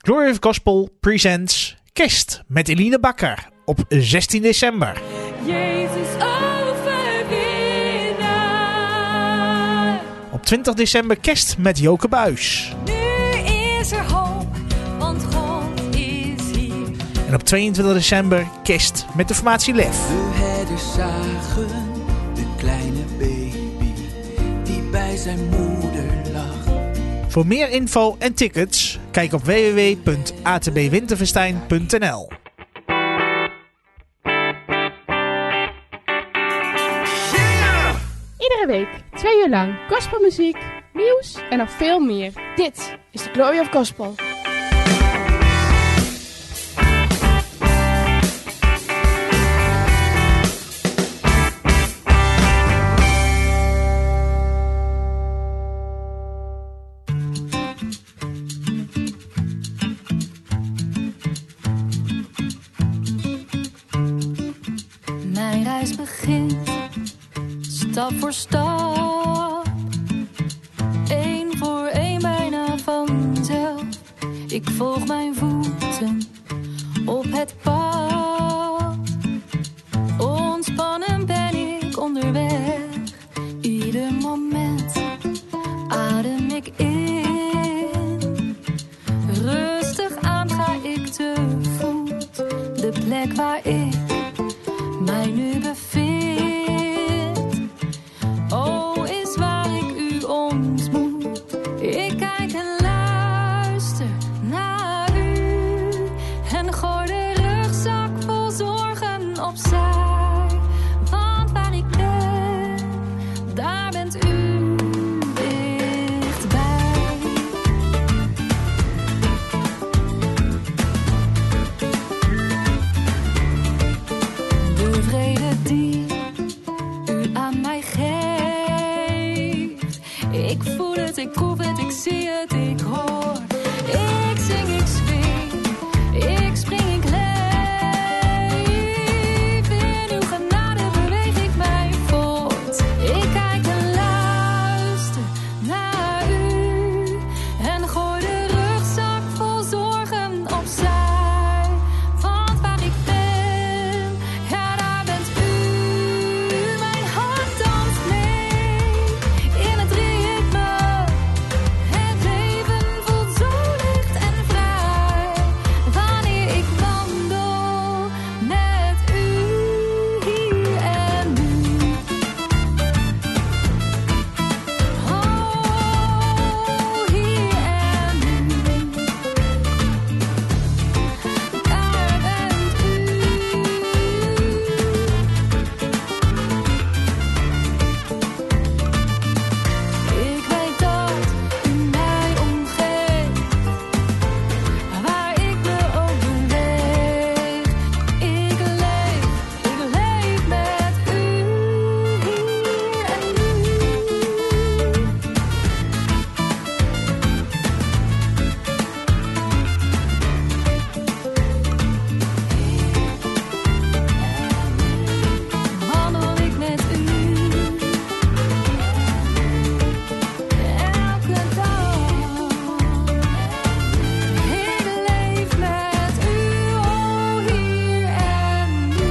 Glory of Gospel presents Kerst met Eline Bakker op 16 december. Jezus overwinnaar. Op 20 december Kerst met Joke Buijs. Nu is er hoop, want God is hier. En op 22 december Kerst met de formatie Lef. De herders zagen de kleine baby die bij zijn moeder lag. Voor meer info en tickets, kijk op www.atbwinterfestijn.nl. Iedere week 2 uur lang gospelmuziek, nieuws en nog veel meer. Dit is de Glory of Gospel. Mijn reis begint stap voor stap, één voor één bijna vanzelf. Ik volg mijn voeten op het pad, ontspannen ben ik onderweg. Ieder moment adem ik in, rustig aan ga ik te voet, de plek waar ik mij nu bevindt. Oh, is waar ik u ontmoet. Ik kijk en luister naar u en gooi de rugzak vol zorgen opzij. Want waar ik ben, daar bent u dichtbij. De vrede die u aan mij geeft, ik voel het, ik proef het, ik zie het, ik hoor. Ik zing, ik swing, ik spring, ik leef. In uw genade beweeg ik mij voort. Ik kijk en luister naar u en gooi de rugzak vol zorgen opzij. Want waar ik ben, ja, daar bent u. Mijn hart danst mee in het ritme. Het leven voelt zo licht en vrij wanneer ik wandel met u hier en nu. Oh, hier en nu. Daar bent u. Ik weet dat u mij omgeeft, waar ik me ook beweeg. Ik leef met u hier en nu. Wandel ik met u elke dag. Ik leef met u, oh, hier en nu.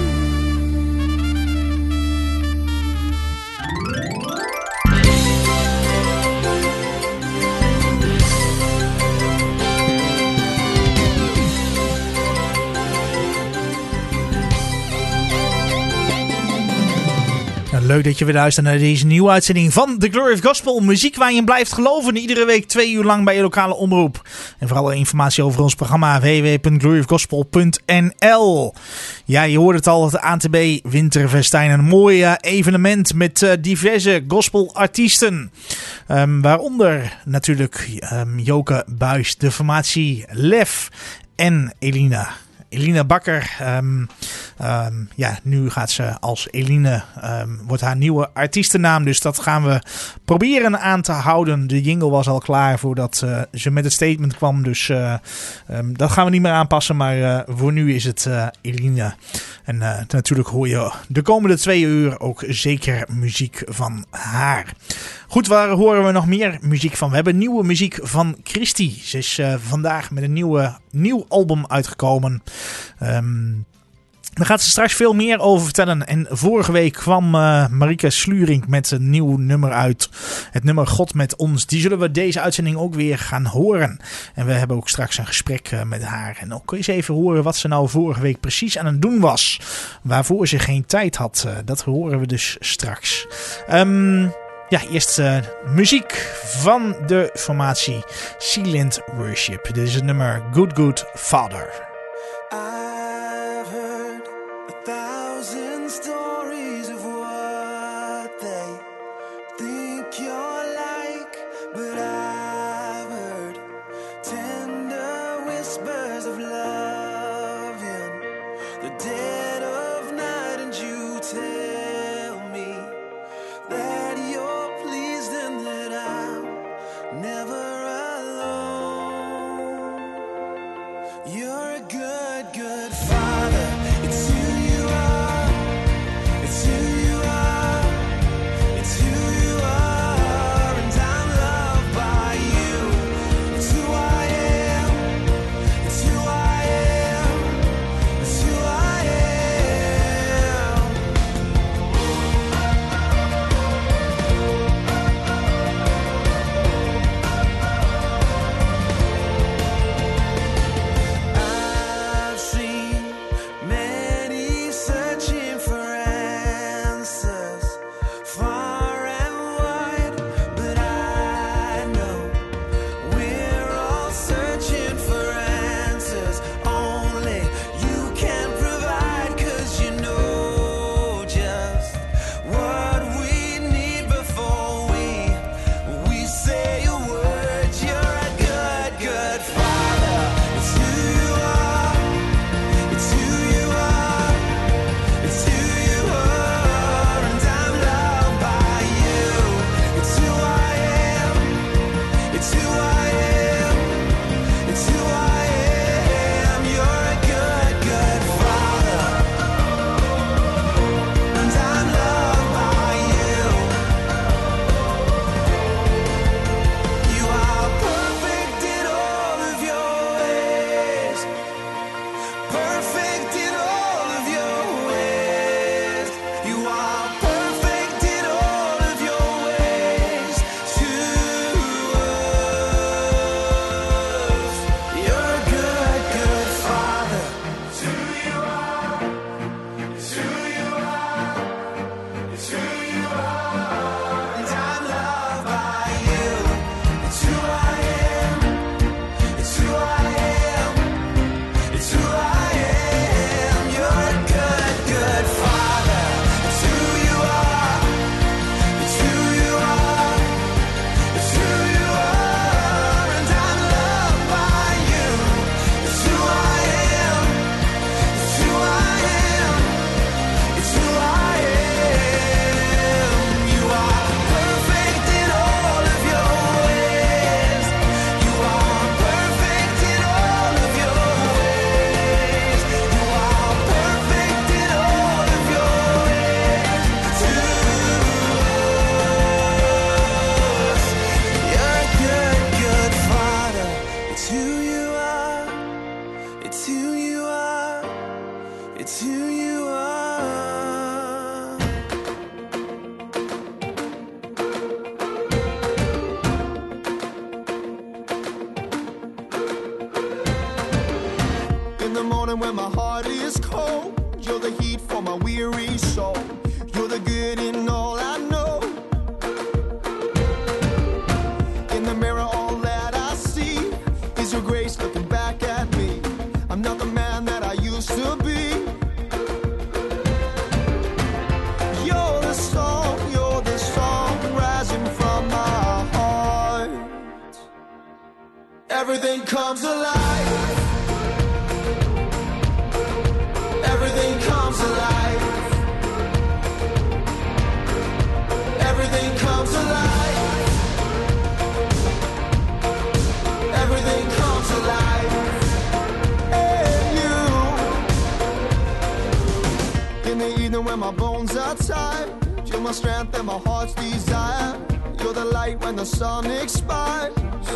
Nou, leuk dat je weer luistert naar deze nieuwe uitzending van The Glory of Gospel. Muziek waar je in blijft geloven. Iedere week 2 uur lang bij je lokale omroep. En voor alle informatie over ons programma www.gloryofgospel.nl. Ja, je hoort het al, het ATB Winterfestijn. Een mooi evenement met diverse gospelartiesten. Waaronder natuurlijk Joke Buijs, de formatie Lef en Eline Bakker. Nu gaat ze als Eline, wordt haar nieuwe artiestennaam. Dus dat gaan we proberen aan te houden. De jingle was al klaar voordat ze met het statement kwam. Dus dat gaan we niet meer aanpassen. Maar voor nu is het Eline. En natuurlijk hoor je de komende 2 uur ook zeker muziek van haar. Goed, waar horen we nog meer muziek van? We hebben nieuwe muziek van Christy. Ze is vandaag met een nieuw album uitgekomen. Daar gaat ze straks veel meer over vertellen. En vorige week kwam Marika Slurink met een nieuw nummer uit. Het nummer God met ons. Die zullen we deze uitzending ook weer gaan horen. En we hebben ook straks een gesprek met haar. En ook eens even horen wat ze nou vorige week precies aan het doen was. Waarvoor ze geen tijd had. Dat horen we dus straks. Eerst muziek van de formatie Silent Worship. Dit is het nummer Good Good Father. Stories of what they think you're like, but I've heard tender whispers of love in the dead of night, and you tell me that you're pleased and that I'm never alone. You're a good, good father. It's who you are. It's who you are, it's who you are, and I'm loved by you. It's who I am, it's who I am, it's who I am. I've seen many searching for answers far and wide, but I know we're all searching for answers only you can provide, 'cause you know just what we need before we say a word. You're a good, good father. It's who you are, it's who you are, it's who you are, and I'm loved by you. It's who I am, it's who I am, it's who I am. You're a good, good father, and I'm loved by you. You are perfect in all of your ways, perfect in all of your ways. You are perfect in all of your ways to us. You're a good, good father. It's who you are, it's who you are, it's who you are, and I'm loved by you. It's who I am, it's who I am, it's who I am. You're a good, good father. It's who you are, it's who you are, it's who you are, and I'm loved by you. It's who I am, it's who I am, it's who I am. You are perfect in all of your ways. You are perfect in all of your ways. You are perfect in all of your ways to us. You're a good, good father. It's who you are, it's who you are, it's who you are. In the morning when my heart is cold, you're the heat for my weary soul. You're the good in all I know. In the mirror, all that I see is your grace looking back at me. I'm not the man that I used to be. You're the song rising from my heart. Everything comes alive. Everything comes alive. Everything comes alive. Everything comes alive. And you my bones are tired. You're my strength and my heart's desire. You're the light when the sun expires.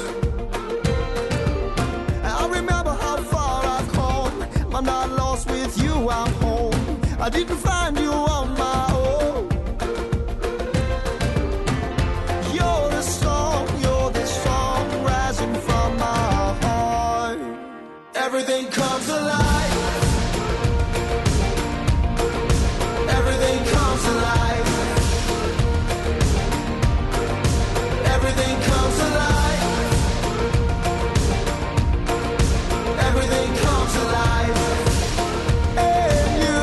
I remember how far I've come. I'm not lost with you, I'm home. I didn't find you on my own. You're the song rising from my heart. Everything comes alive. Everything comes alive. Everything comes alive. Everything comes alive. And you,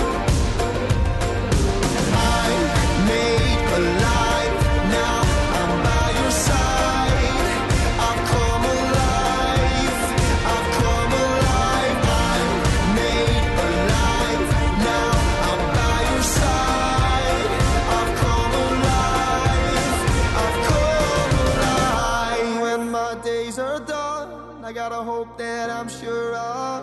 I'm made alive. Now I'm by your side. I've come alive. I've come alive. I'm made alive. Now I'm by your side. I've come alive. I've come alive. When my days are done, I gotta hope that I'm sure of.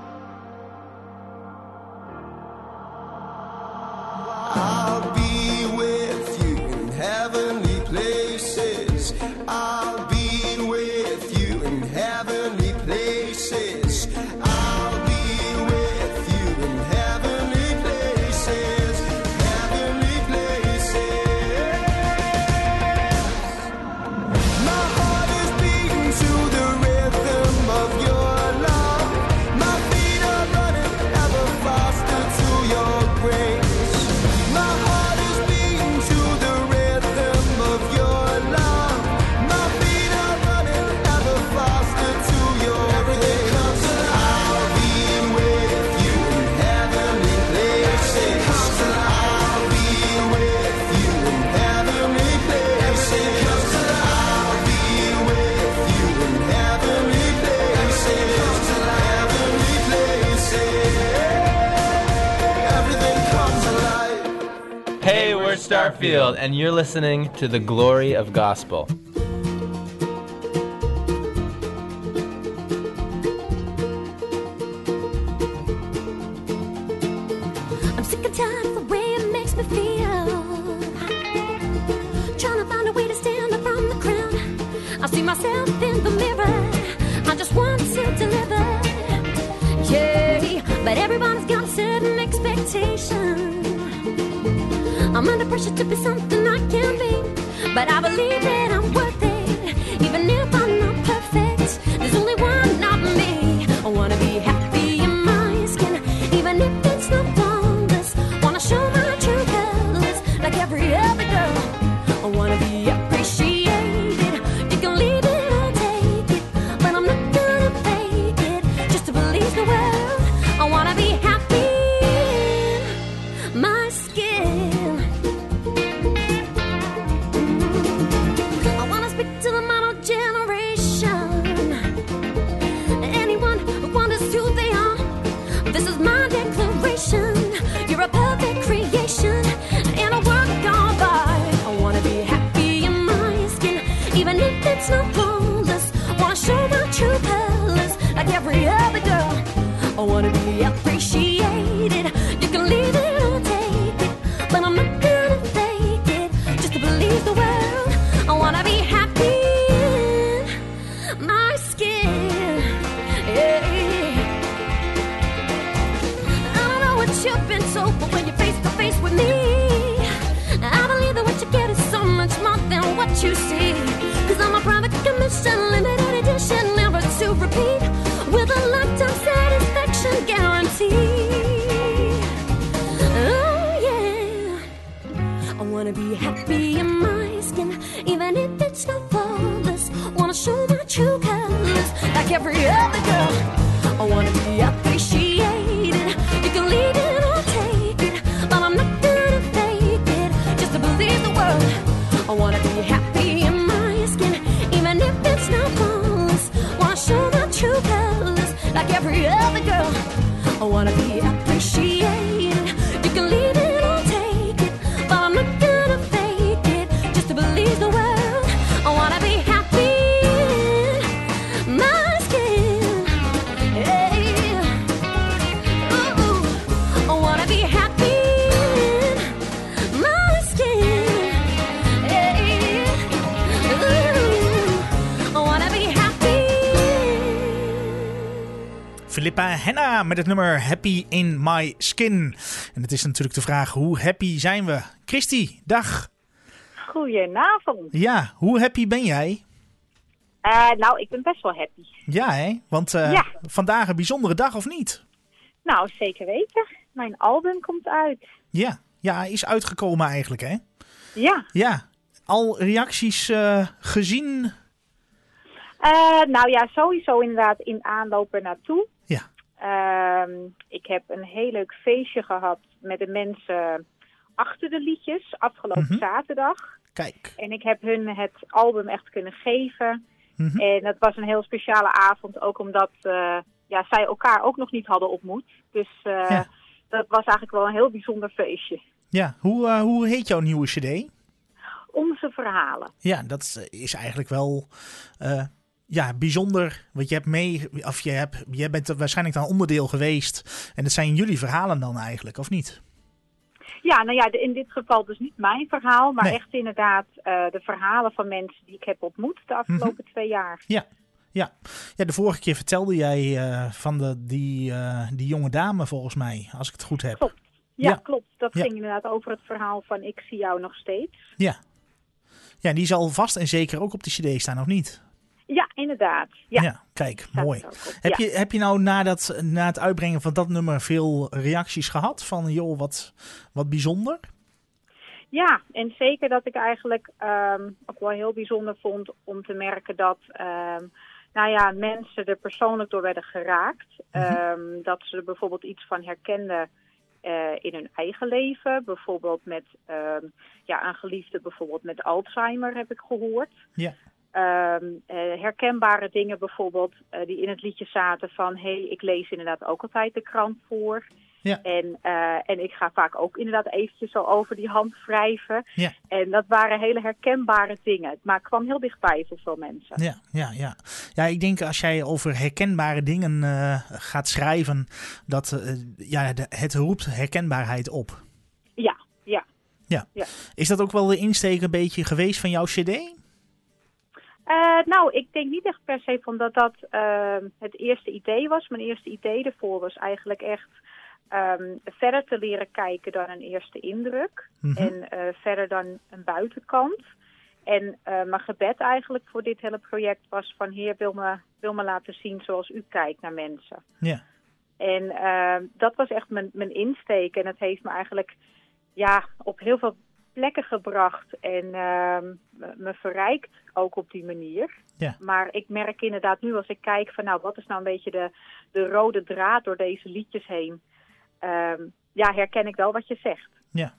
I'll be with you in heavenly places. I'll be with you in heavenly places. I'll be with you in heavenly places. Heavenly places. My heart is beating to the rhythm of your love. My feet are running ever faster to your grace. My heart is beating to the rhythm of your love. My feet are running ever faster to your everything comes alive. I'll be with you in heavenly places. I'll be with you in heavenly places. I'll be with you in heavenly places. Heavenly places. Everything comes alive. Hey, we're Starfield, and you're listening to The Glory of Gospel. I'm sick and tired of the way it makes me feel. Trying to find a way to stand up from the ground. I see myself in the mirror. I just want to deliver. Yeah, but everybody's got a certain expectation. I'm under pressure to be something I can't be. But I believe that I'm worth it. Even if I'm not perfect, there's only one of me. I wanna be happy in my skin. Even if it's not flawless, wanna show my true colors like every other girl. I wanna be appreciated. You can leave it or take it, but I'm not gonna fake it just to please the world. I wanna be happy in my skin. I wanna speak to the model generation. Anyone who wonders who they are, this is my declaration. You're a perfect creation and a work of art. I wanna be happy in my skin, even if it's not flawless. Wanna show my true colors like every other girl. I wanna be appreciated. You can leave it or take it, but I'm not gonna fake it just to please the world. I wanna be happy in my skin. Yeah. I don't know what you've been told, but when you're face to face with me, I believe that what you get is so much more than what you see. Cause I'm a private commission, limited edition, never to repeat, with a lifetime satisfaction guarantee. Oh yeah, I wanna be happy in my skin, even if it's not flawless. Wanna show my true colors like every other girl. I wanna be appreciated. You can leave it or take it, but I'm not gonna fake it just to please the world. I wanna be happy in my skin, even if it's not flawless. Wanna show my true colors like every other girl. I wanna be appreciated. You can leave it or take it, but I'm not gonna fake it just to please the world. I wanna be happy in my skin. Yeah. Ooh, I wanna be happy Philippa Henna met het nummer Happy in My Skin. En het is natuurlijk de vraag, hoe happy zijn we? Christy, dag. Goedenavond. Ja, hoe happy ben jij? Nou, ik ben best wel happy. Ja, hè? Want vandaag een bijzondere dag, of niet? Nou, zeker weten. Mijn album komt uit. Ja, is uitgekomen eigenlijk, hè? Ja. Ja, al reacties gezien? Nou ja, sowieso inderdaad in aanloop er naartoe. Ja. Ik heb een heel leuk feestje gehad met de mensen achter de liedjes afgelopen zaterdag. Kijk. En ik heb hun het album echt kunnen geven. Mhm. En dat was een heel speciale avond, ook omdat zij elkaar ook nog niet hadden ontmoet. Dus dat was eigenlijk wel een heel bijzonder feestje. Ja, hoe heet jouw nieuwe cd? Onze verhalen. Ja, dat is eigenlijk wel bijzonder. Want jij bent er waarschijnlijk dan onderdeel geweest. En het zijn jullie verhalen dan eigenlijk, of niet? Ja, nou ja, in dit geval dus niet mijn verhaal, maar Nee. echt inderdaad de verhalen van mensen die ik heb ontmoet de afgelopen 2 jaar. Ja, de vorige keer vertelde jij van die jonge dame volgens mij, als ik het goed heb. Klopt. Ja, Ja. klopt. Dat Ja. ging inderdaad over het verhaal van Ik zie jou nog steeds. Ja, die zal vast en zeker ook op de cd staan, of niet? Ja, inderdaad. Ja, Kijk, staat mooi. er ook op. Heb, Ja. heb je nou na het uitbrengen van dat nummer veel reacties gehad? Van joh, wat bijzonder? Ja, en zeker dat ik eigenlijk ook wel heel bijzonder vond om te merken dat mensen er persoonlijk door werden geraakt. Dat ze er bijvoorbeeld iets van herkenden in hun eigen leven. Bijvoorbeeld met een geliefde bijvoorbeeld met Alzheimer heb ik gehoord. Ja. Herkenbare dingen bijvoorbeeld die in het liedje zaten van ik lees inderdaad ook altijd de krant voor. Ja. En ik ga vaak ook inderdaad eventjes zo over die hand wrijven. Ja. En dat waren hele herkenbare dingen. Maar het kwam heel dichtbij voor veel mensen. Ja, ik denk als jij over herkenbare dingen gaat schrijven, dat het roept herkenbaarheid op. Ja. Is dat ook wel de insteek een beetje geweest van jouw cd? Nou, ik denk niet echt per se van dat het eerste idee was. Mijn eerste idee ervoor was eigenlijk echt verder te leren kijken dan een eerste indruk. En verder dan een buitenkant. En mijn gebed eigenlijk voor dit hele project was van Heer, wil me laten zien zoals u kijkt naar mensen. Ja. En dat was echt mijn insteek. En het heeft me eigenlijk op heel veel plekken gebracht en me verrijkt ook op die manier. Ja. Maar ik merk inderdaad nu als ik kijk van wat is nou een beetje de rode draad door deze liedjes heen. Herken ik wel wat je zegt. Ja.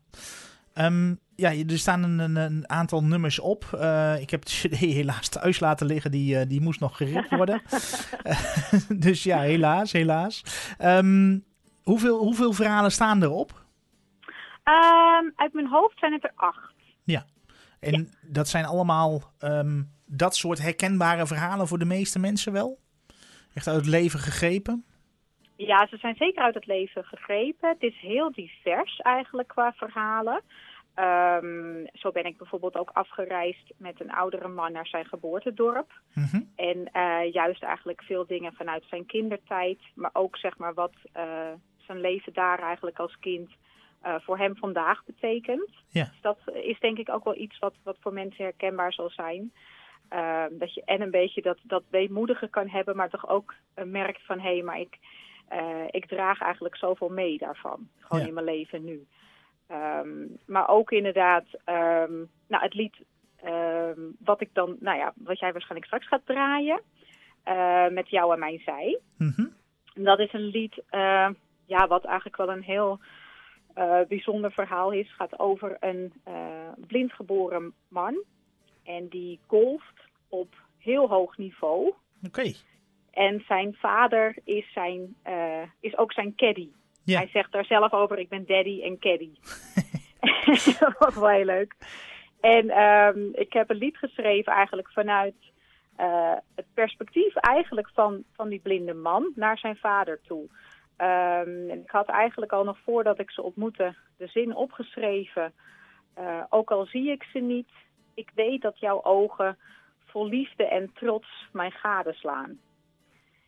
Er staan een aantal nummers op. Ik heb de cd helaas thuis laten liggen. Die moest nog geript worden. Dus ja, helaas. Hoeveel verhalen staan erop? Uit mijn hoofd zijn het er 8. Ja. En dat zijn allemaal dat soort herkenbare verhalen voor de meeste mensen wel? Echt uit het leven gegrepen? Ja, ze zijn zeker uit het leven gegrepen. Het is heel divers eigenlijk qua verhalen. Zo ben ik bijvoorbeeld ook afgereisd met een oudere man naar zijn geboortedorp. En juist eigenlijk veel dingen vanuit zijn kindertijd. Maar ook zeg maar wat zijn leven daar eigenlijk als kind voor hem vandaag betekent. Ja. Dus dat is denk ik ook wel iets wat voor mensen herkenbaar zal zijn. Dat je en een beetje dat weemoedige kan hebben, maar toch ook merkt van maar ik draag eigenlijk zoveel mee daarvan. Gewoon in mijn leven nu. Maar ook inderdaad, het lied wat ik dan, wat jij waarschijnlijk straks gaat draaien, met jou aan mijn zij. Dat is een lied, wat eigenlijk wel een heel bijzonder verhaal is. Het gaat over een blindgeboren man en die golft op heel hoog niveau. Oké. En zijn vader is ook zijn caddy. Ja. Hij zegt daar zelf over, ik ben daddy en caddy. Dat was wel heel leuk. En ik heb een lied geschreven eigenlijk vanuit het perspectief eigenlijk van die blinde man naar zijn vader toe. En ik had eigenlijk al nog voordat ik ze ontmoette de zin opgeschreven. Ook al zie ik ze niet, ik weet dat jouw ogen vol liefde en trots mij gadeslaan.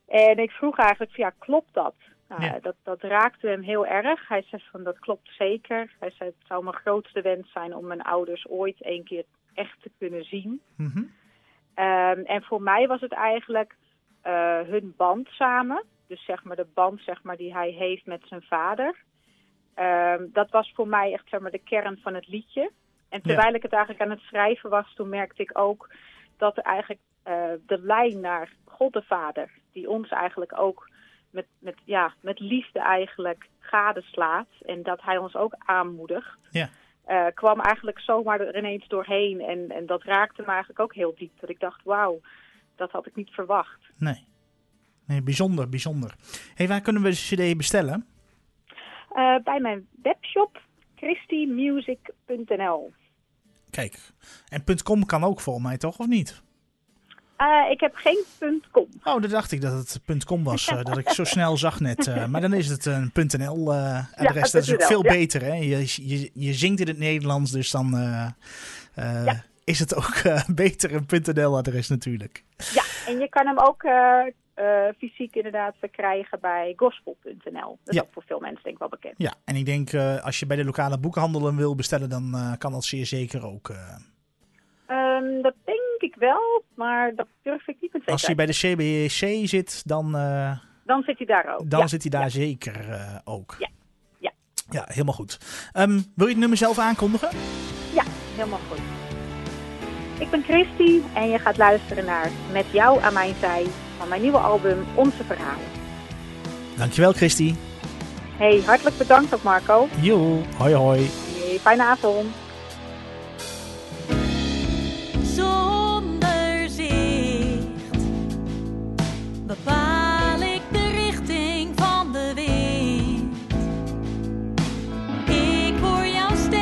En ik vroeg eigenlijk van, ja, klopt dat? Nou, Ja. dat raakte hem heel erg. Hij zei van, dat klopt zeker. Hij zei, het zou mijn grootste wens zijn om mijn ouders ooit een keer echt te kunnen zien. Mhm. En voor mij was het eigenlijk hun band samen. Dus zeg maar de band die hij heeft met zijn vader. Dat was voor mij echt de kern van het liedje. En terwijl ik het eigenlijk aan het schrijven was, toen merkte ik ook dat er eigenlijk de lijn naar God de Vader, die ons eigenlijk ook met liefde eigenlijk gadeslaat. En dat hij ons ook aanmoedigt. Ja. Kwam eigenlijk zomaar er ineens doorheen. En dat raakte me eigenlijk ook heel diep. Dat ik dacht, wauw, dat had ik niet verwacht. Nee, bijzonder, bijzonder. Hey, waar kunnen we de cd bestellen? Bij mijn webshop christymusic.nl. Kijk, en .com kan ook voor mij toch, of niet? Ik heb geen .com. Oh, dat dacht ik dat het .com was. Dat ik zo snel zag net. Maar dan is het een .nl adres. Dat is ook veel beter. Hè? Je zingt in het Nederlands, dus dan is het ook beter een .nl adres natuurlijk. Ja, en je kan hem ook fysiek inderdaad krijgen bij gospel.nl. Dat is ook voor veel mensen denk ik wel bekend. Ja, en ik denk als je bij de lokale boekhandel hem wil bestellen, dan kan dat zeer zeker ook. Dat denk ik wel, maar dat durf ik niet met zekerheid. Als hij bij de CBC zit, dan zit hij daar ook. Dan zit hij daar zeker ook. Ja, helemaal goed. Wil je het nummer zelf aankondigen? Ja, helemaal goed. Ik ben Christy en je gaat luisteren naar Met jou aan mijn zij van mijn nieuwe album Onze Verhalen. Dankjewel, Christy. Hey, hartelijk bedankt ook Marco. Jo, hoi hoi. Hey, fijne avond. Zonder zicht bepaal ik de richting van de wind. Ik hoor jouw stem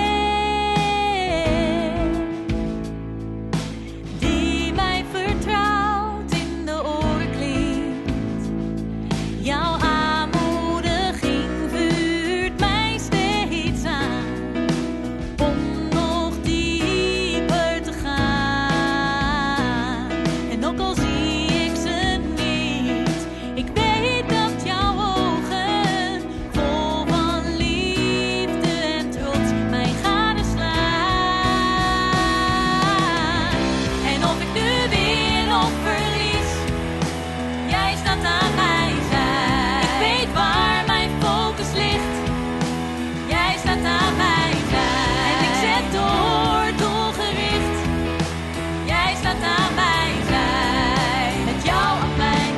die mij vertrouwt in de oren klinkt. Jouw aanmoediging vuurt mij steeds aan om nog dieper te gaan. En ook al zie ik ze niet, ik weet dat jouw ogen vol van liefde en trots mij gadeslaan. En of ik nu win of verlies, jij staat aan mijn zij. Ik weet waar mijn focus ligt, jij staat aan mijn zij. En ik zet door doelgericht, jij staat aan mijn zij. Met jou aan mijn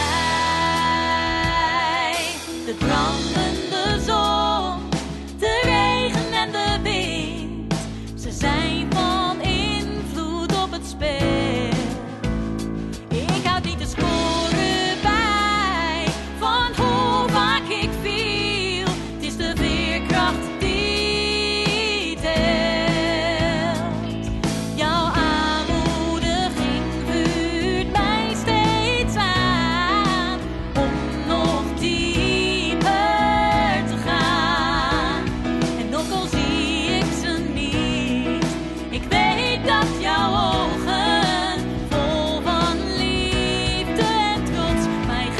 zij. De brandende zon, de regen en de wind, ze zijn van invloed op het spel. Ik houd niet de score bij van hoe vaak ik viel. Het is de veerkracht die telt. Jouw aanmoediging vuurt mij steeds aan om nog dieper te gaan. En ook al zie ik ze niet, ik weet dat jouw ogen vol van liefde en trots mij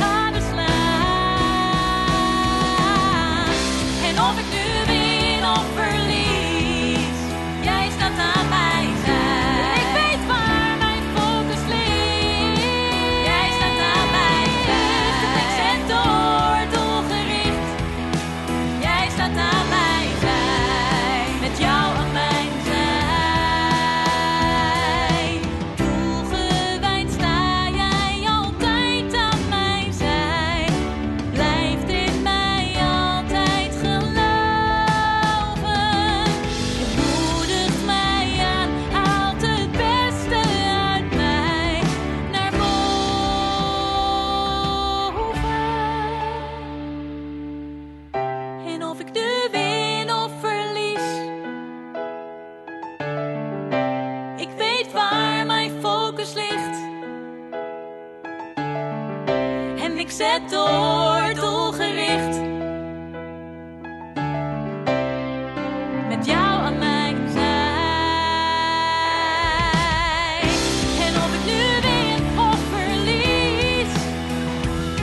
gadeslaan. En of ik nu win of verlies, jij staat aan mijn zij. Ik weet waar mijn focus ligt, jij staat aan mijn zij. Ik zet door doelgericht, jij staat aan mijn zij. Met jou aan mijn zij. Toegewijd sta jij altijd aan mijn zij. Blijft in mij altijd geloven. Je moedigt mij aan, haalt het beste uit mij naar boven. En of ik nu win of verlies, ik weet waar mijn focus ligt. En ik zet door doelgericht. Met jou aan mijn zij. En of ik nu win of verlies,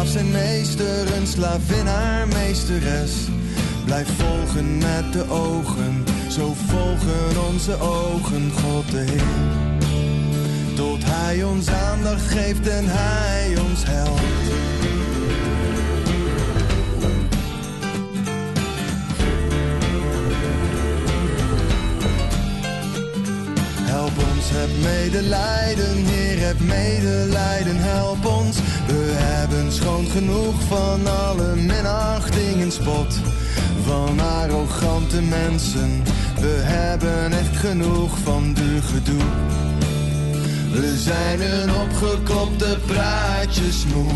slaaf zijn meester, een slavin haar meesteres. Blijf volgen met de ogen, zo volgen onze ogen God de Heer. Tot Hij ons aandacht geeft en Hij ons helpt. Help ons, heb medelijden, Heer, heb medelijden, help ons. We hebben schoon genoeg van alle minachting en spot. Van arrogante mensen, we hebben echt genoeg van duur gedoe. We zijn een opgeklopte praatjes moe.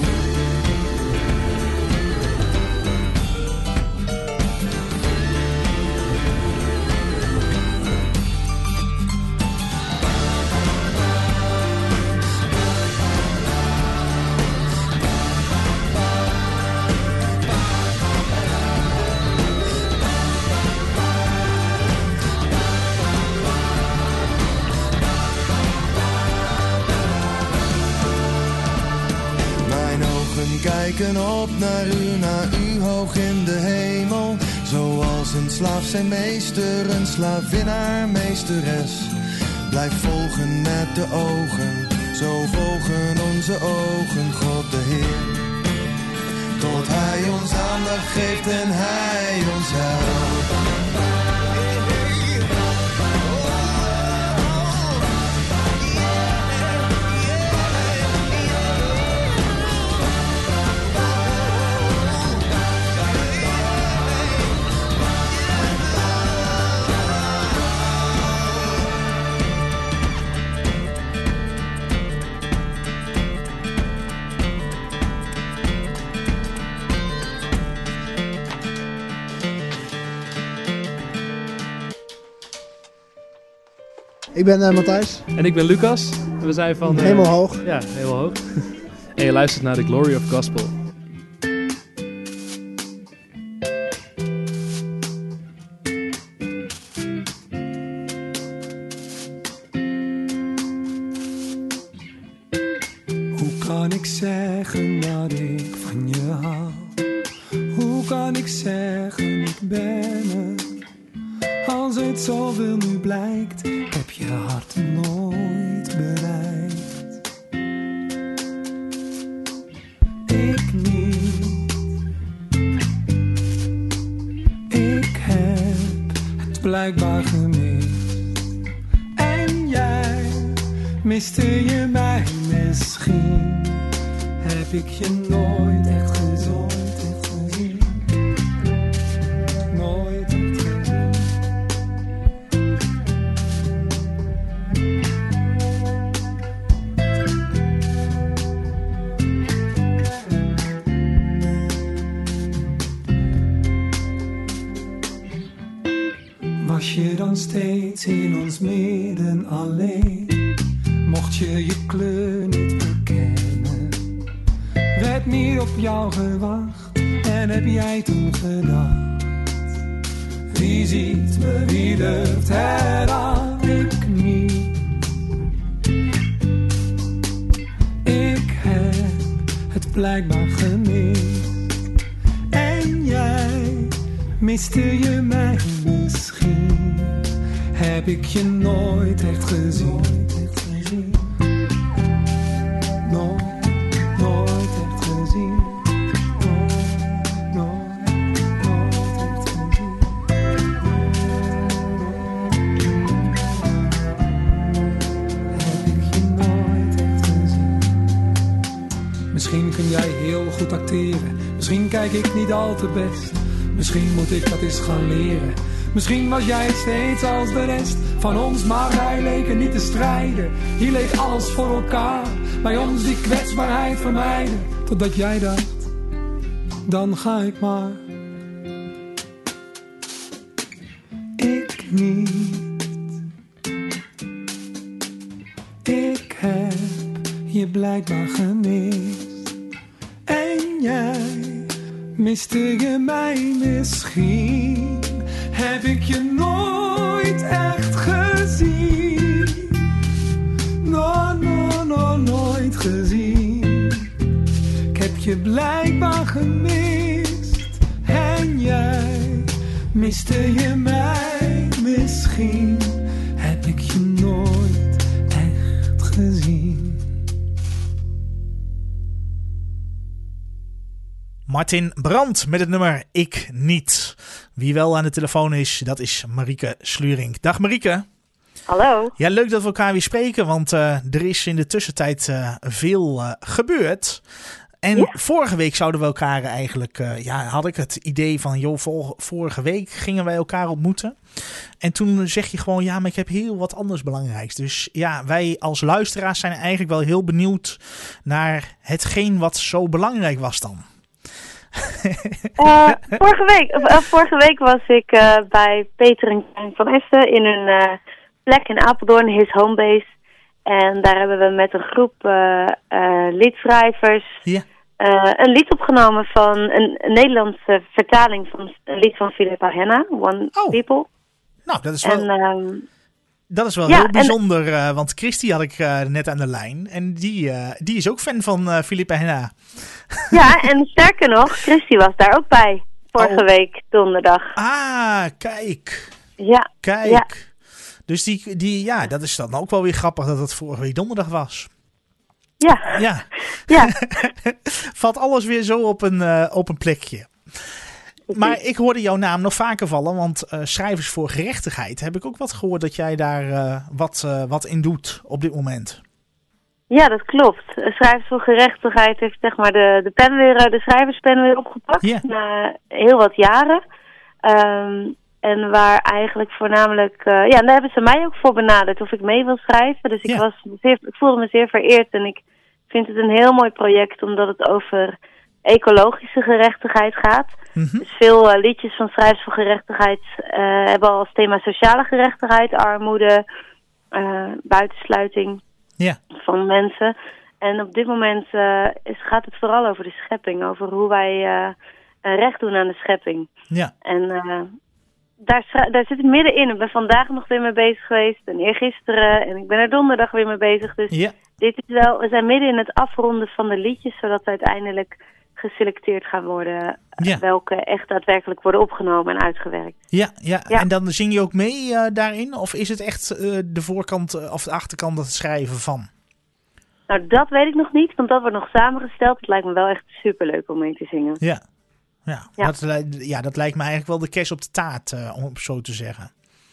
Kijken op naar u hoog in de hemel. Zoals een slaaf zijn meester, een slavin haar meesteres. Blijf volgen met de ogen, zo volgen onze ogen God de Heer. Tot Hij ons aandacht geeft en Hij ons helpt. Ik ben Matthijs. En ik ben Lucas. We zijn van... Hemelhoog. Ja, Hemelhoog. En je luistert naar The Glory of Gospel. Hoe kan ik zeggen dat ik van je hou? Hoe kan ik zeggen ik ben er? Als het zoveel nu blijkt, heb je hart nooit bereikt. Ik niet. Ik heb het blijkbaar gemist. En jij, miste je mij misschien? Heb ik je nooit echt gezien? Nooit echt gezien. Was je dan steeds in ons midden alleen? Mocht je je kleur niet bekennen? Werd niet op jou gewacht en heb jij toen gedacht? Wie ziet me, wie durft het aan? Ik niet. Ik heb het blijkbaar gemist. En jij, miste je mij misschien? Heb ik je nooit echt gezien? Nooit echt gezien. Nooit echt gezien. Heb ik je nooit echt gezien? Misschien kun jij heel goed acteren. Misschien kijk ik niet al te best. Misschien moet ik dat eens gaan leren. Misschien was jij steeds als de rest van ons, maar wij leken niet te strijden. Hier leek alles voor elkaar, bij ons die kwetsbaarheid vermijden. Totdat jij dacht, dan ga ik maar. Ik niet. Ik heb je blijkbaar gemist. En jij, miste je mij misschien? Heb ik je nooit echt gezien? Nooit gezien. Ik heb je je blijkbaar gemist. En jij, miste je mij misschien? Heb ik je nooit echt gezien? Martin Brandt met het nummer Ik Niet. Wie wel aan de telefoon is, dat is Marieke Slurink. Dag Marieke. Hallo. Ja, leuk dat we elkaar weer spreken, want er is in de tussentijd veel gebeurd. En vorige week zouden we elkaar eigenlijk, had ik het idee van, joh, vorige week gingen wij elkaar ontmoeten. En toen zeg je gewoon, ja, maar ik heb heel wat anders belangrijks. Dus ja, wij als luisteraars zijn eigenlijk wel heel benieuwd naar hetgeen wat zo belangrijk was dan. Vorige week was ik bij Peter en Kijn van Essen in een plek in Apeldoorn, his homebase. En daar hebben we met een groep liedschrijvers een lied opgenomen van een Nederlandse vertaling van een lied van Philippa Henna, One People. Nou, dat is wel heel bijzonder, want Christy had ik net aan de lijn. En die is ook fan van Philippa Henna. Ja, en sterker nog, Christy was daar ook bij vorige week donderdag. Ah, kijk. Ja. Kijk. Ja. Dus dat is dan ook wel weer grappig dat het vorige week donderdag was. Ja. Valt alles weer zo op een plekje. Maar ik hoorde jouw naam nog vaker vallen, want Schrijvers voor Gerechtigheid heb ik ook wat gehoord dat jij daar wat in doet op dit moment. Ja, dat klopt. Schrijvers voor Gerechtigheid heeft zeg maar de schrijverspen weer opgepakt na heel wat jaren. En waar eigenlijk voornamelijk... daar hebben ze mij ook voor benaderd of ik mee wil schrijven. Dus ik voelde me zeer vereerd en ik vind het een heel mooi project omdat het over ecologische gerechtigheid gaat. Mm-hmm. Dus veel liedjes van Schrijvers voor Gerechtigheid hebben al als thema sociale gerechtigheid, armoede, buitensluiting van mensen. En op dit moment gaat het vooral over de schepping, over hoe wij recht doen aan de schepping. Ja. En daar zit ik middenin. Ik ben vandaag nog weer mee bezig geweest en eergisteren en ik ben er donderdag weer mee bezig. Dus dit is we zijn midden in het afronden van de liedjes, zodat we uiteindelijk geselecteerd gaan worden welke echt daadwerkelijk worden opgenomen en uitgewerkt. Ja. En dan zing je ook mee daarin? Of is het echt de voorkant of de achterkant het schrijven van? Nou, dat weet ik nog niet, want dat wordt nog samengesteld. Het lijkt me wel echt superleuk om mee te zingen. Ja. Dat lijkt me eigenlijk wel de kers op de taart, om het zo te zeggen.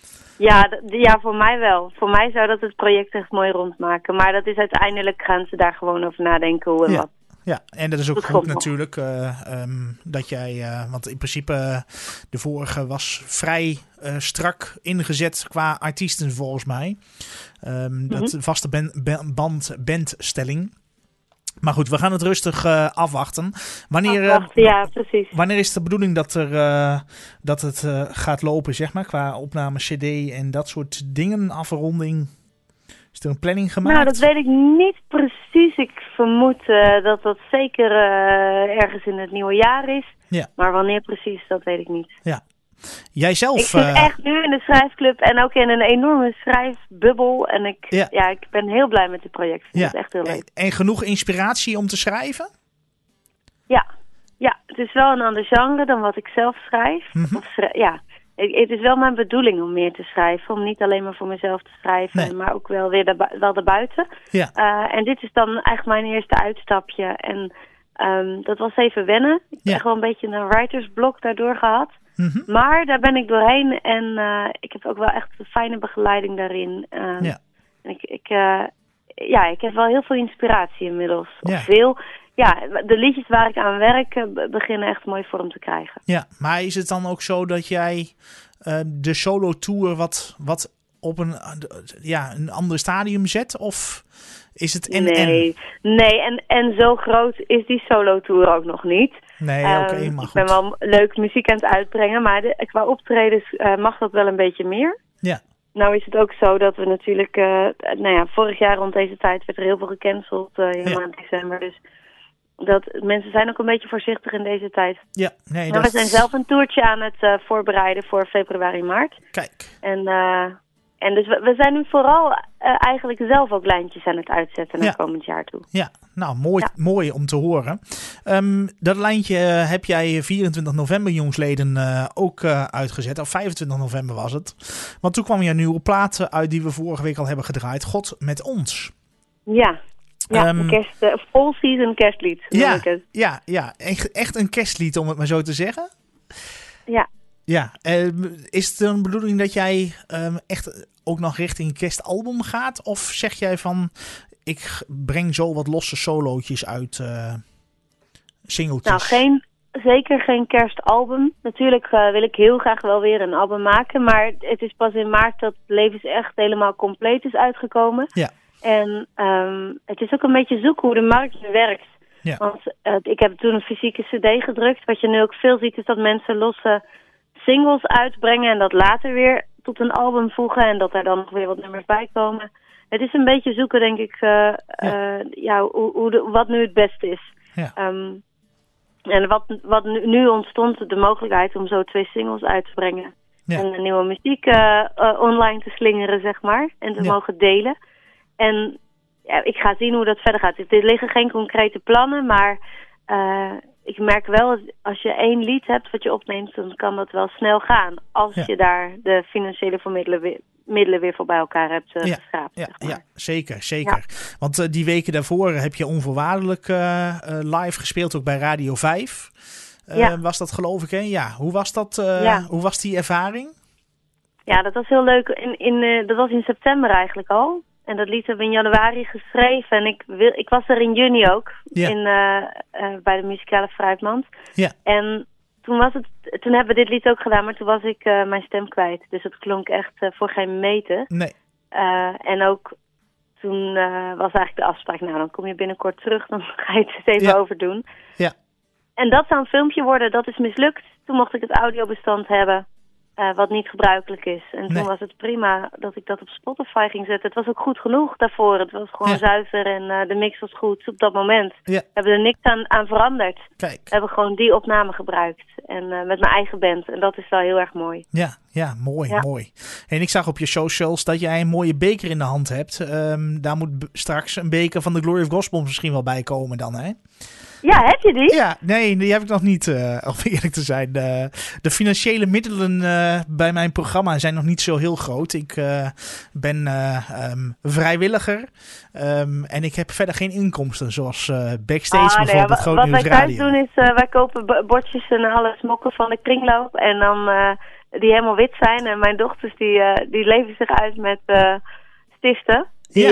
Ja, voor mij wel. Voor mij zou dat het project echt mooi rondmaken. Maar dat is uiteindelijk gaan ze daar gewoon over nadenken hoe en wat. Ja, en dat is ook goed natuurlijk dat jij, want in principe de vorige was vrij strak ingezet qua artiesten volgens mij. Dat vaste bandstelling. Maar goed, we gaan het rustig afwachten. Precies. Wanneer is de bedoeling dat het gaat lopen, zeg maar, qua opname CD en dat soort dingen, afronding? Is er een planning gemaakt? Nou, dat weet ik niet precies. Ik vermoed dat zeker ergens in het nieuwe jaar is. Ja. Maar wanneer precies, dat weet ik niet. Ja. Jij zelf... Ik zit echt nu in de schrijfclub en ook in een enorme schrijfbubbel. En ik ben heel blij met dit project. Ik vind het echt heel leuk. En genoeg inspiratie om te schrijven? Ja, het is wel een ander genre dan wat ik zelf schrijf. Mm-hmm. Het is wel mijn bedoeling om meer te schrijven. Om niet alleen maar voor mezelf te schrijven, maar ook wel weer wel daarbuiten. Ja. En dit is dan eigenlijk mijn eerste uitstapje. En dat was even wennen. Ik heb echt wel een beetje een writersblok daardoor gehad. Mm-hmm. Maar daar ben ik doorheen en ik heb ook wel echt een fijne begeleiding daarin. En ik heb wel heel veel inspiratie inmiddels. Veel. Ja, de liedjes waar ik aan werk beginnen echt mooi vorm te krijgen. Ja, maar is het dan ook zo dat jij de solo-tour wat op een ander stadium zet? Of is het Nee, en zo groot is die solo-tour ook nog niet. Nee, maar goed. Ik ben wel leuk muziek aan het uitbrengen, maar qua optredens mag dat wel een beetje meer. Ja. Nou is het ook zo dat we natuurlijk, vorig jaar rond deze tijd werd er heel veel gecanceld in maand december. Dus mensen zijn ook een beetje voorzichtig in deze tijd. Ja, we zijn zelf een toertje aan het voorbereiden voor februari, maart. Kijk. En dus we zijn nu vooral eigenlijk zelf ook lijntjes aan het uitzetten naar komend jaar toe. Ja, nou mooi om te horen. Dat lijntje heb jij 24 november jongsleden ook uitgezet. Of 25 november was het. Want toen kwam je een nieuwe plaat uit die we vorige week al hebben gedraaid. God met ons. Ja, een full season kerstlied. Ja, echt een kerstlied om het maar zo te zeggen. Ja. Ja, is het een bedoeling dat jij echt ook nog richting een kerstalbum gaat? Of zeg jij van, ik breng zo wat losse solootjes uit, singeltjes? Nou, zeker geen kerstalbum. Natuurlijk wil ik heel graag wel weer een album maken. Maar het is pas in maart dat Levens Echt helemaal compleet is uitgekomen. Ja. En het is ook een beetje zoeken hoe de markt nu werkt. Ja. Want ik heb toen een fysieke cd gedrukt. Wat je nu ook veel ziet is dat mensen losse singles uitbrengen en dat later weer tot een album voegen en dat er dan nog weer wat nummers bij komen. Het is een beetje zoeken, denk ik, wat nu het beste is. Ja. En wat nu ontstond, de mogelijkheid om zo 2 singles uit te brengen. Ja. En nieuwe muziek online te slingeren, zeg maar. En te mogen delen. En ik ga zien hoe dat verder gaat. Er liggen geen concrete plannen, maar ik merk wel dat als je 1 lied hebt wat je opneemt, dan kan dat wel snel gaan. Als je daar de financiële middelen weer voor bij elkaar hebt geschraapt. Ja, zeker. Ja. Want die weken daarvoor heb je onvoorwaardelijk live gespeeld, ook bij Radio 5. Was dat, geloof ik, hè? Ja, hoe was dat? Hoe was die ervaring? Ja, dat was heel leuk. Dat was in september eigenlijk al. En dat lied hebben we in januari geschreven. En ik was er in juni ook. Ja. Bij de muzikale Fruitmand. Ja. En toen hebben we dit lied ook gedaan. Maar toen was ik mijn stem kwijt. Dus het klonk echt voor geen meter. Nee. En ook toen was eigenlijk de afspraak. Nou, dan kom je binnenkort terug. Dan ga je het eens even overdoen. Ja. En dat zou een filmpje worden. Dat is mislukt. Toen mocht ik het audiobestand hebben. Wat niet gebruikelijk is. En toen was het prima dat ik dat op Spotify ging zetten. Het was ook goed genoeg daarvoor. Het was gewoon zuiver en de mix was goed op dat moment. Ja. We hebben er niks aan veranderd. Kijk. We hebben gewoon die opname gebruikt. En met mijn eigen band. En dat is wel heel erg mooi. Ja, mooi. En ik zag op je socials dat jij een mooie beker in de hand hebt. Daar moet straks een beker van de Glory of Gospel misschien wel bij komen dan, hè? Ja, heb je die? Ja, nee, die heb ik nog niet, om eerlijk te zijn. De financiële middelen bij mijn programma zijn nog niet zo heel groot. Ik ben vrijwilliger en ik heb verder geen inkomsten, zoals backstage bijvoorbeeld Groot Nieuws Radio. Wat wij thuis doen is, wij kopen bordjes en alle smokken van de kringloop en dan die helemaal wit zijn. En mijn dochters die leven zich uit met stiften.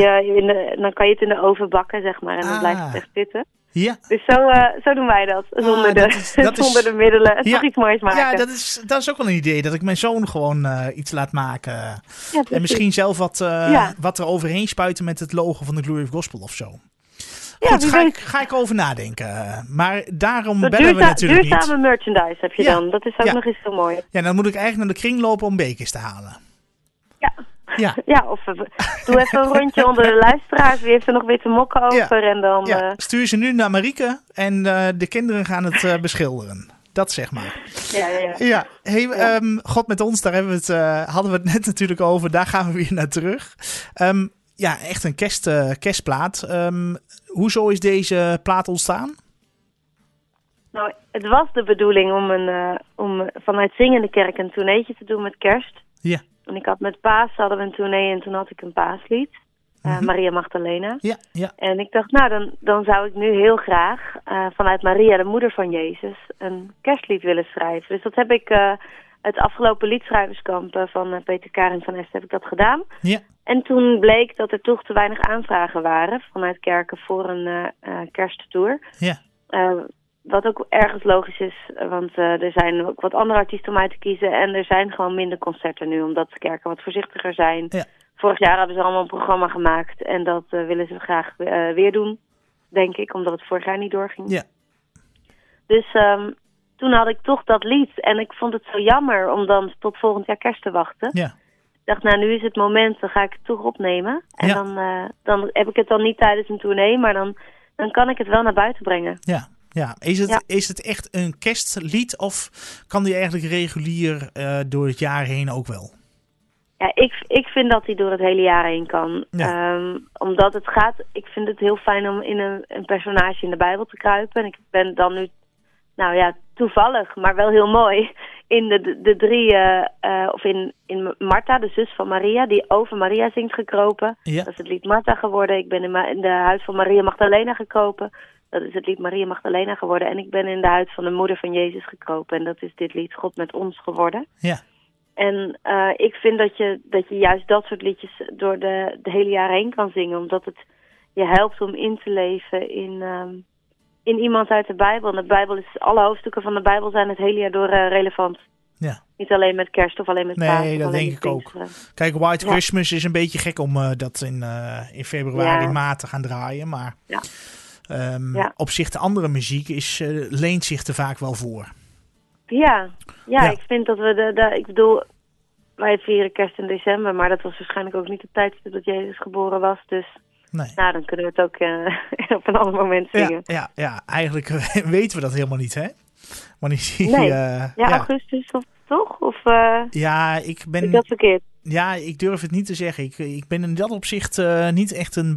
Dan kan je het in de oven bakken, zeg maar, en dan blijft het echt zitten. Ja. Dus zo doen wij dat. Zonder de middelen. Het toch iets moois maken. Ja, dat is ook wel een idee. Dat ik mijn zoon gewoon iets laat maken. Ja, en misschien zelf wat er overheen spuiten met het logo van de Glory of Gospel of zo. Ja, goed, ga ik over nadenken. Maar daarom bellen we natuurlijk niet. Duurzame merchandise heb je dan. Dat is ook nog eens heel mooi. Ja, dan moet ik eigenlijk naar de kring lopen om bekers te halen. Ja, of doe even een rondje onder de luisteraars. Wie heeft er nog witte mokken over? En dan, stuur ze nu naar Marieke en de kinderen gaan het beschilderen. Dat zeg maar. Ja. Hey, God met ons, daar hadden we het net natuurlijk over. Daar gaan we weer naar terug. Echt een kerstplaat. Hoezo is deze plaat ontstaan? Nou, het was de bedoeling om vanuit Zingende Kerk een tourneetje te doen met kerst. Ja. En ik had met Paas hadden we een tournee en toen had ik een paaslied. Maria Magdalena. Ja. En ik dacht, nou, dan zou ik nu heel graag vanuit Maria, de moeder van Jezus, een kerstlied willen schrijven. Dus dat heb ik het afgelopen liedschrijverskamp van Peter Karin van Est heb ik dat gedaan. Ja. En toen bleek dat er toch te weinig aanvragen waren vanuit kerken voor een kersttour. Ja. Wat ook ergens logisch is, want er zijn ook wat andere artiesten om uit te kiezen. En er zijn gewoon minder concerten nu, omdat de kerken wat voorzichtiger zijn. Ja. Vorig jaar hebben ze allemaal een programma gemaakt. En dat willen ze graag weer doen, denk ik, omdat het vorig jaar niet doorging. Ja. Dus toen had ik toch dat lied. En ik vond het zo jammer om dan tot volgend jaar kerst te wachten. Ja. Ik dacht, nou, nu is het moment, dan ga ik het toch opnemen. En dan heb ik het dan niet tijdens een tournee, maar dan kan ik het wel naar buiten brengen. Ja. Ja, is het echt een kerstlied of kan die eigenlijk regulier door het jaar heen ook wel? Ja, ik vind dat hij door het hele jaar heen kan. Ja. Omdat het gaat... Ik vind het heel fijn om in een personage in de Bijbel te kruipen. En ik ben dan nu, nou ja, toevallig, maar wel heel mooi... in de drie... of in Martha, de zus van Maria... die over Maria zingt, gekropen. Ja. Dat is het lied Martha geworden. Ik ben in de huid van Maria Magdalena gekropen. Dat is het lied Maria Magdalena geworden. En ik ben in de huid van de moeder van Jezus gekropen. En dat is dit lied God met ons geworden. Ja. En ik vind dat je juist dat soort liedjes door de hele jaar heen kan zingen. Omdat het je helpt om in te leven in iemand uit de Bijbel. En de Bijbel is, alle hoofdstukken van de Bijbel zijn het hele jaar door relevant. Ja. Niet alleen met kerst of alleen met Pasen. Nee, dat denk ik ook. Kijk, White Christmas is een beetje gek om dat in februari, maart te gaan draaien. Maar op zich de andere muziek leent zich er vaak wel voor. Ja, ik vind dat we ik bedoel, wij vieren kerst in december, maar dat was waarschijnlijk ook niet het tijdstip dat Jezus geboren was. Dus nou, dan kunnen we het ook op een ander moment zingen. Ja, eigenlijk weten we dat helemaal niet, hè? Augustus of toch? Of ik ben... is dat verkeerd? Ja, ik durf het niet te zeggen. Ik ben in dat opzicht niet echt een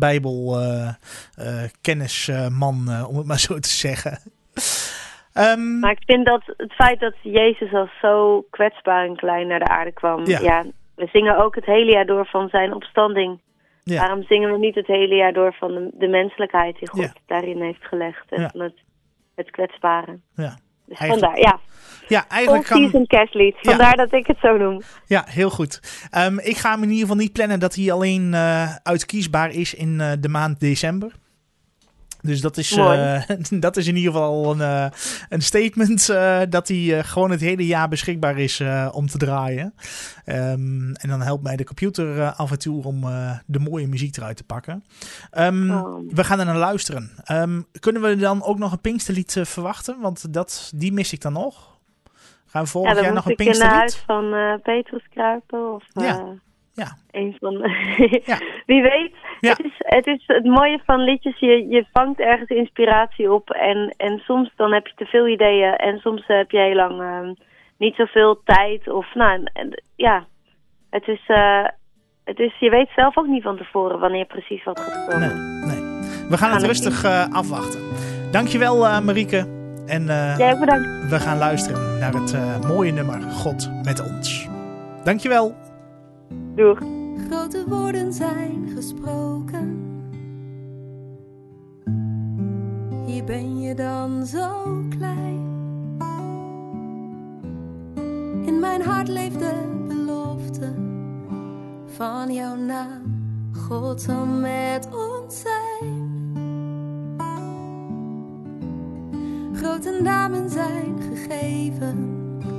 Bijbelkennisman, om het maar zo te zeggen. Maar ik vind dat het feit dat Jezus als zo kwetsbaar en klein naar de aarde kwam. Ja, we zingen ook het hele jaar door van zijn opstanding. Ja. Waarom zingen we niet het hele jaar door van de menselijkheid die God daarin heeft gelegd. En van het kwetsbare. Ja. Dus vandaar, eigenlijk all-season kerstlied. Vandaar dat ik het zo noem. Ja, heel goed. Ik ga hem in ieder geval niet plannen dat hij alleen uitkiesbaar is in de maand december. Dus dat is in ieder geval een statement dat hij gewoon het hele jaar beschikbaar is om te draaien. En dan helpt mij de computer af en toe om de mooie muziek eruit te pakken. We gaan er naar luisteren. Kunnen we dan ook nog een Pinksterlied verwachten? Want die mis ik dan nog. Gaan we volgend jaar nog een Pinksterlied? Dan moet ik in de huid van Petrus kruipen. Of, ja. Een van wie weet. Ja. Het is het mooie van liedjes. Je vangt ergens inspiratie op. En soms dan heb je te veel ideeën. En soms heb je heel lang niet zoveel tijd. Of het is, je weet zelf ook niet van tevoren wanneer precies wat gaat komen. Nee. We gaan het rustig afwachten. Dankjewel Marieke. En jij ook bedankt. We gaan luisteren naar het mooie nummer God met ons. Dankjewel. Doeg. Grote woorden zijn gesproken. Hier ben je dan zo klein. In mijn hart leeft de belofte van jouw naam. God zal met ons zijn. Grote namen zijn gegeven.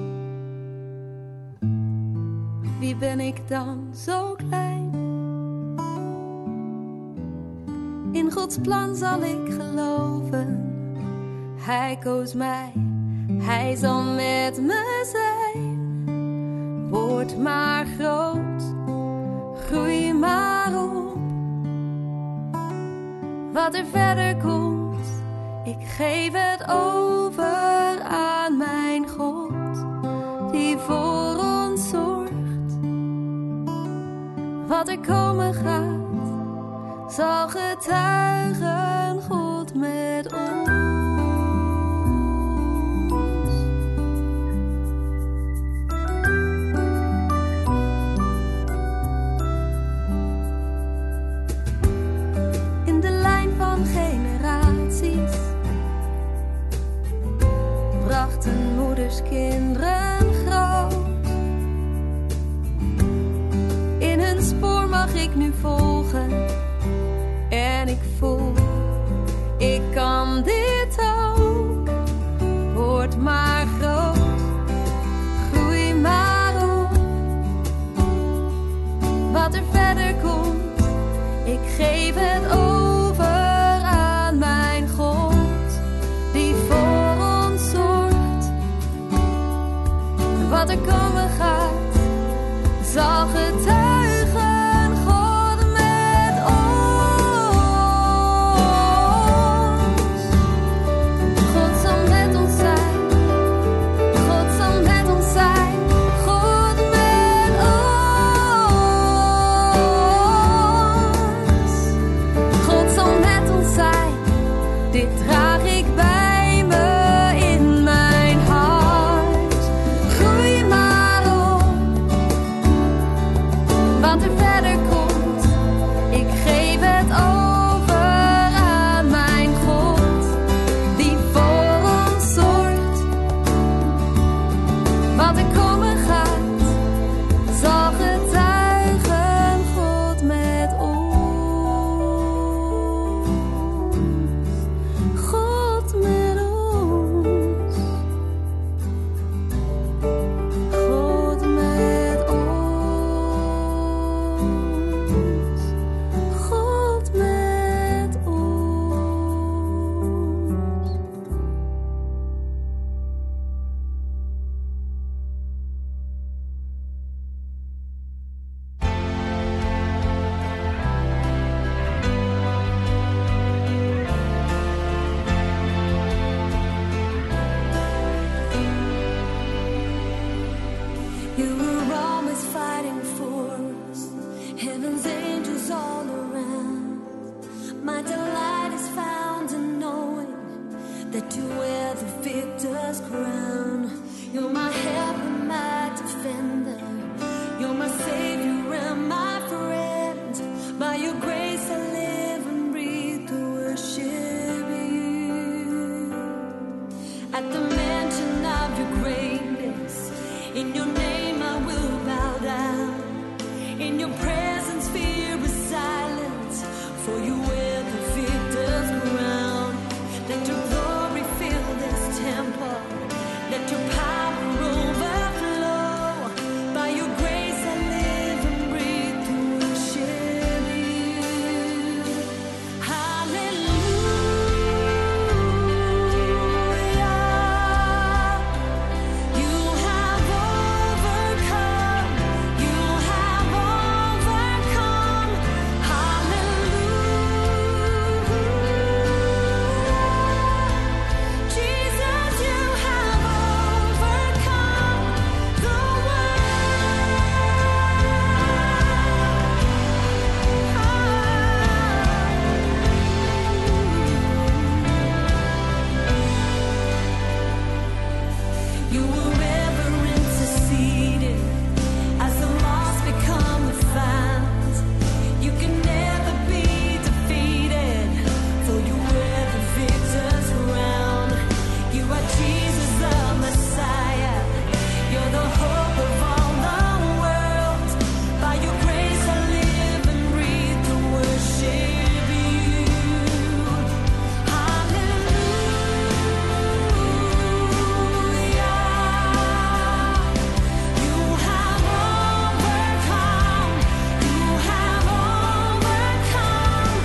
Wie ben ik dan zo klein? In Gods plan zal ik geloven. Hij koos mij, hij zal met me zijn. Word maar groot, groei maar op. Wat er verder komt, ik geef het over aan mijn God, die voor ons zorgt. Wat er komen gaat, zal getuigen God met ons. In de lijn van generaties brachten moeders kinderen groot. In hun spoor mag ik nu volgen. En ik voel, ik kan dit ook. Word maar groot, groei maar op. Wat er verder komt, ik geef het over aan mijn God, die voor ons zorgt. Wat er komen gaat, zal getuigen. fighting for us. Heaven's angels all around. My delight is found in knowing that you wear the victor's crown. You're my help and my defender. You're my savior and my friend. By your grace I live and breathe to worship you. At the mention of your greatness, in your name I will bow down. In your presence fear is silent, for you wear the victor's crown. Let your glory fill this temple. Let your power overflow. By your grace I live and breathe to worship you. Hallelujah. You have overcome. You have overcome. Hallelujah. Jesus, you have overcome the world. You were ever interceding as the lost become the found. You can never be defeated, for you wear the victor's crown. You are Jesus the Messiah. You're the hope of all the world. By your grace I live and breathe to worship you. Hallelujah. You have overcome. You have overcome.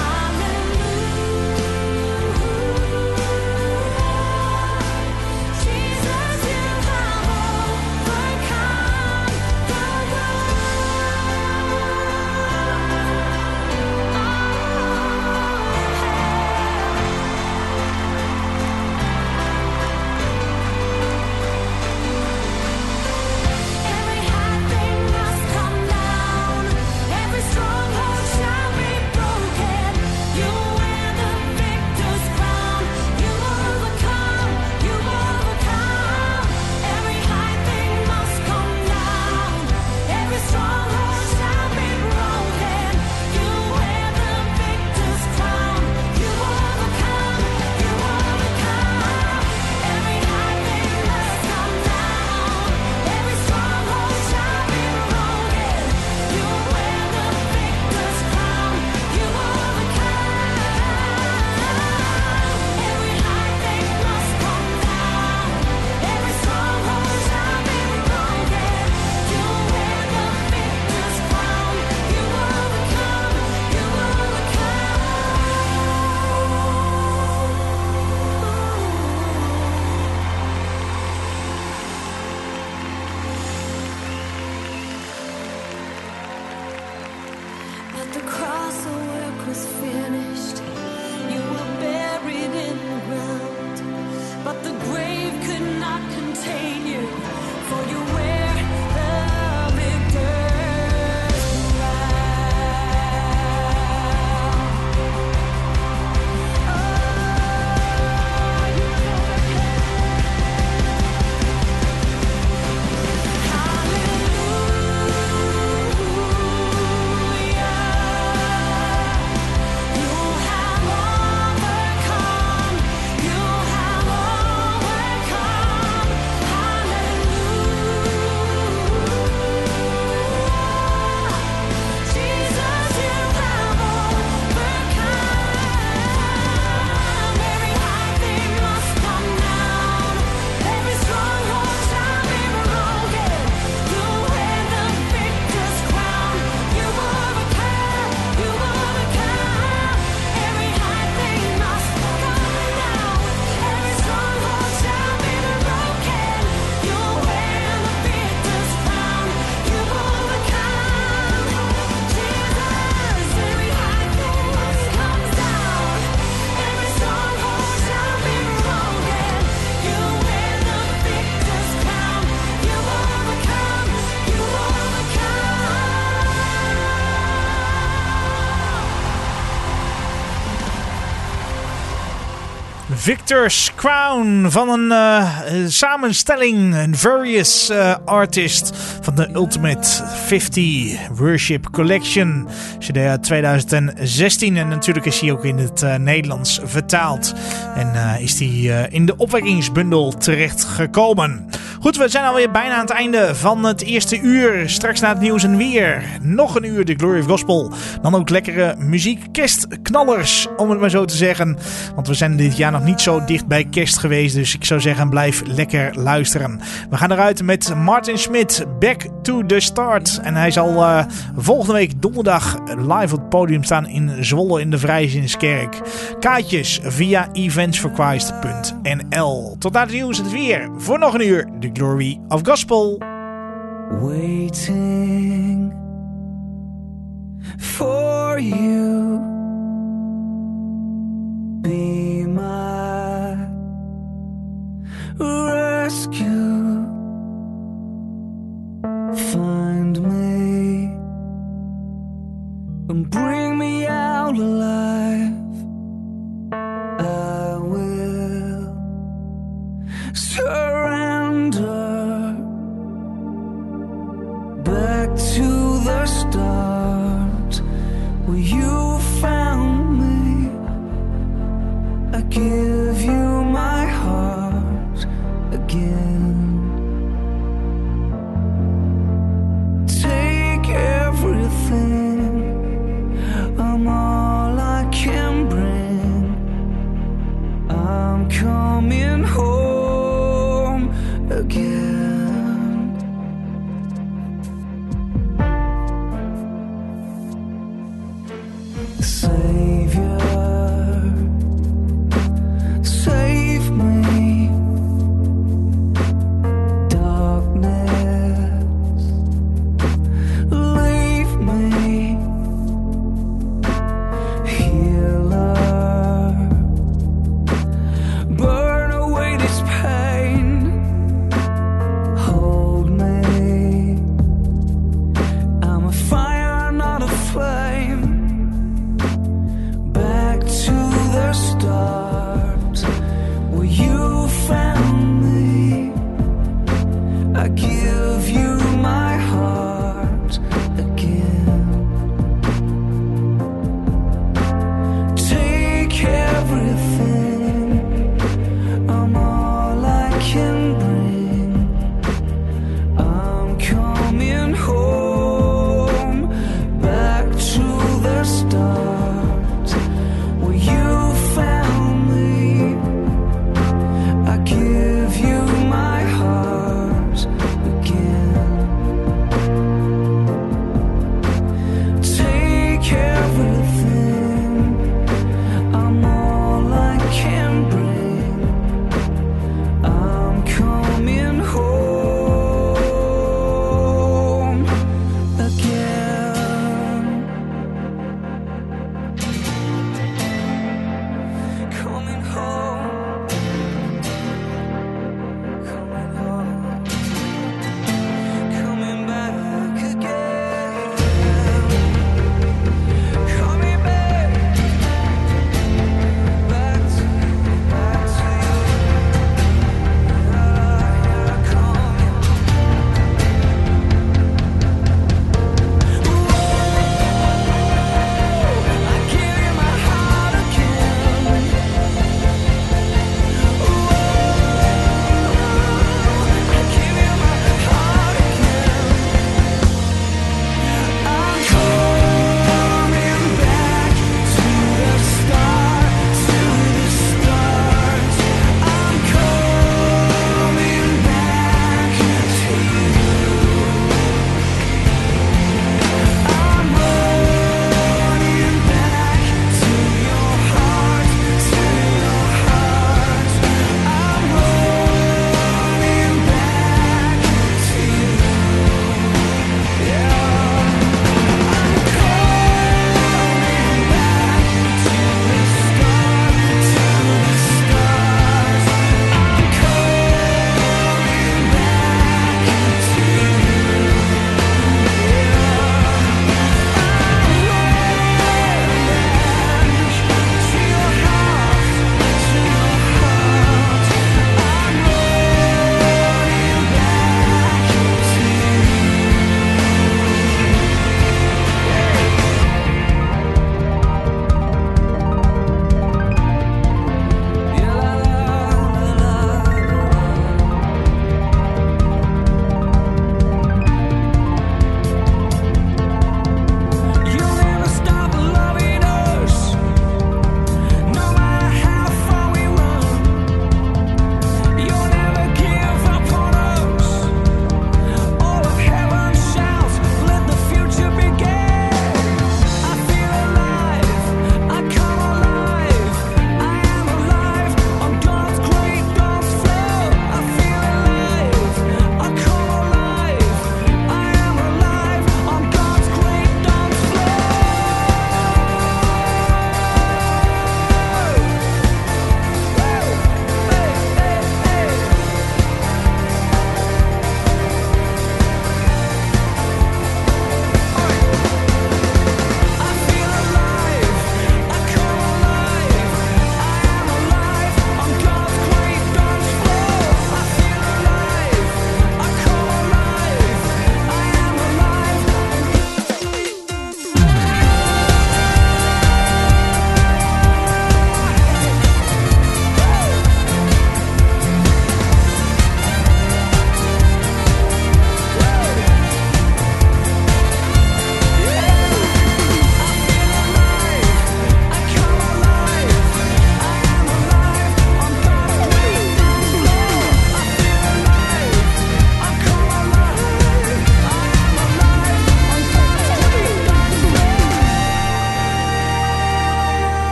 Hallelujah. Jesus, you have overcome the Every high thing must come down. Every stronghold shall be broken. You wear the victor's crown. You overcome. You overcome. Every high thing must come down. Every stronghold shall be broken. You wear the victor's crown. You overcome. You overcome. Every high thing must come down. Every stronghold shall be broken. You wear the victor's crown. You overcome. Every high thing must come down. Every stronghold shall be broken. You wear the victor's crown. You overcome. You At the cross the work was finished. You were buried in the ground, but the grave could not contain you, for you wear the victor's You have overcome. You have overcome. Victor's Crown van een samenstelling, een various artist van de Ultimate 50 Worship Collection. CD uit 2016 en natuurlijk is hij ook in het Nederlands vertaald. En is die in de opwekkingsbundel terechtgekomen. Goed, we zijn alweer bijna aan het einde van het eerste uur. Straks na het nieuws en weer nog een uur de Glory of Gospel. Dan ook lekkere muziek, kerstknallers om het maar zo te zeggen. Want we zijn dit jaar nog niet zo dicht bij kerst geweest. Dus ik zou zeggen, blijf lekker luisteren. We gaan eruit met Martin Smith, Back to the Start. En hij zal volgende week donderdag live op het podium staan in Zwolle in de Vrijzinskerk. Kaartjes via eventsforchrist.nl. Tot na het nieuws en het weer. Voor nog een uur, The Glory of Gospel. Waiting for you, be my rescue, find me and bring me out alive. I will surrender back to the start where you found me. I give you my heart again. Take everything, I'm all I can bring. I'm coming home again. Savior, save me. Darkness, leave me. Healer, burn away this pain. Hold me, I'm a fire, not a flame. Back to the start where you found me. I